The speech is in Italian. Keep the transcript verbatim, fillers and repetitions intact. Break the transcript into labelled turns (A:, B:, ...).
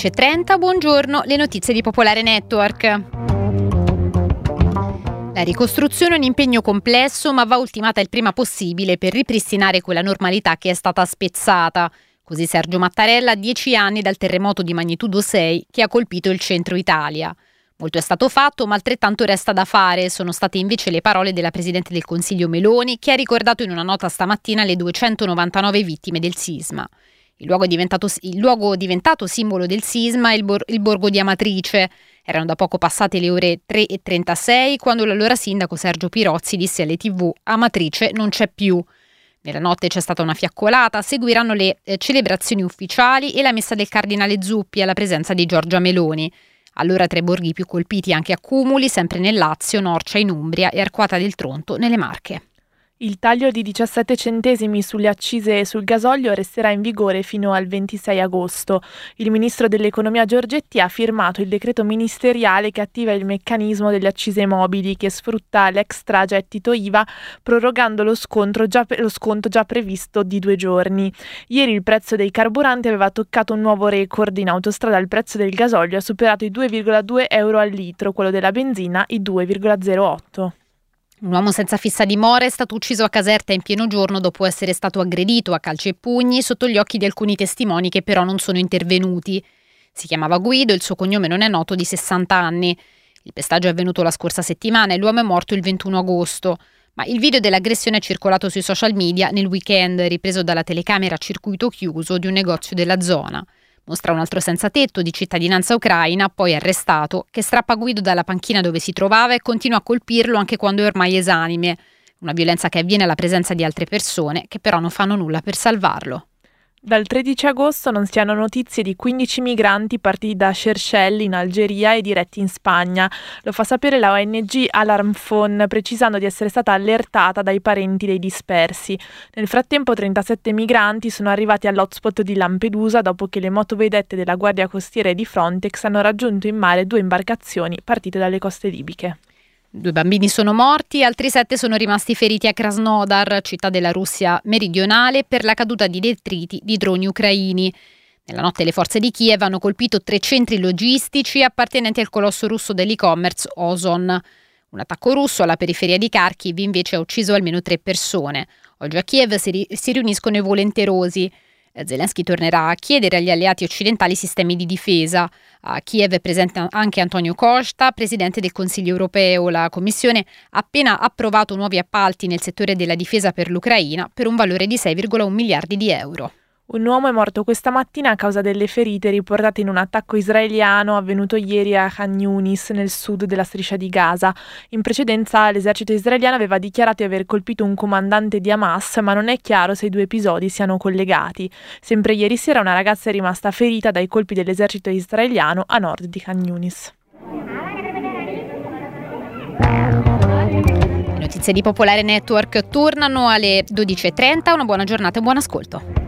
A: dodici e trenta, buongiorno, le notizie di Popolare Network. La ricostruzione è un impegno complesso, ma va ultimata il prima possibile per ripristinare quella normalità che è stata spezzata. Così Sergio Mattarella a dieci anni dal terremoto di magnitudo sei che ha colpito il centro Italia. Molto è stato fatto, ma altrettanto resta da fare. Sono state invece le parole della Presidente del Consiglio Meloni, che ha ricordato in una nota stamattina le duecentonovantanove vittime del sisma. Il luogo, è diventato, il luogo diventato simbolo del sisma è il, bor- il borgo di Amatrice. Erano da poco passate le ore tre e trentasei quando l'allora sindaco Sergio Pirozzi disse alle tivù: Amatrice non c'è più. Nella notte c'è stata una fiaccolata, seguiranno le eh, celebrazioni ufficiali e la messa del cardinale Zuppi alla presenza di Giorgia Meloni. Allora tra i borghi più colpiti anche a Cumuli, sempre nel Lazio, Norcia in Umbria e Arquata del Tronto nelle Marche.
B: Il taglio di diciassette centesimi sulle accise e sul gasolio resterà in vigore fino al ventisei agosto. Il ministro dell'economia Giorgetti ha firmato il decreto ministeriale che attiva il meccanismo delle accise mobili, che sfrutta l'extragettito I V A prorogando lo, scontro già, lo sconto già previsto di due giorni. Ieri il prezzo dei carburanti aveva toccato un nuovo record. In autostrada il prezzo del gasolio ha superato i due virgola due euro al litro, quello della benzina i due virgola zero otto.
A: Un uomo senza fissa dimora è stato ucciso a Caserta in pieno giorno dopo essere stato aggredito a calci e pugni sotto gli occhi di alcuni testimoni che però non sono intervenuti. Si chiamava Guido, il suo cognome non è noto, di sessanta anni. Il pestaggio è avvenuto la scorsa settimana e l'uomo è morto il ventuno agosto. Ma il video dell'aggressione è circolato sui social media nel weekend, ripreso dalla telecamera a circuito chiuso di un negozio della zona. Mostra un altro senza tetto di cittadinanza ucraina, poi arrestato, che strappa Guido dalla panchina dove si trovava e continua a colpirlo anche quando è ormai esanime. Una violenza che avviene alla presenza di altre persone che però non fanno nulla per salvarlo.
B: Dal tredici agosto non si hanno notizie di quindici migranti partiti da Seychelles in Algeria e diretti in Spagna. Lo fa sapere la O N G Alarm Phone, precisando di essere stata allertata dai parenti dei dispersi. Nel frattempo trentasette migranti sono arrivati all'hotspot di Lampedusa dopo che le motovedette della Guardia Costiera e di Frontex hanno raggiunto in mare due imbarcazioni partite dalle coste libiche.
A: Due bambini sono morti, altri sette sono rimasti feriti a Krasnodar, città della Russia meridionale, per la caduta di detriti di droni ucraini. Nella notte le forze di Kiev hanno colpito tre centri logistici appartenenti al colosso russo dell'e-commerce Ozon. Un attacco russo alla periferia di Kharkiv invece ha ucciso almeno tre persone. Oggi a Kiev si, ri- si riuniscono i volenterosi. Zelensky tornerà a chiedere agli alleati occidentali sistemi di difesa. A Kiev è presente anche Antonio Costa, presidente del Consiglio europeo. La Commissione ha appena approvato nuovi appalti nel settore della difesa per l'Ucraina per un valore di sei virgola uno miliardi di euro.
B: Un uomo è morto questa mattina a causa delle ferite riportate in un attacco israeliano avvenuto ieri a Khan Yunis, nel sud della striscia di Gaza. In precedenza l'esercito israeliano aveva dichiarato di aver colpito un comandante di Hamas, ma non è chiaro se i due episodi siano collegati. Sempre ieri sera una ragazza è rimasta ferita dai colpi dell'esercito israeliano a nord di Khan Yunis.
A: Le notizie di Popolare Network tornano alle dodici e trenta. Una buona giornata e buon ascolto.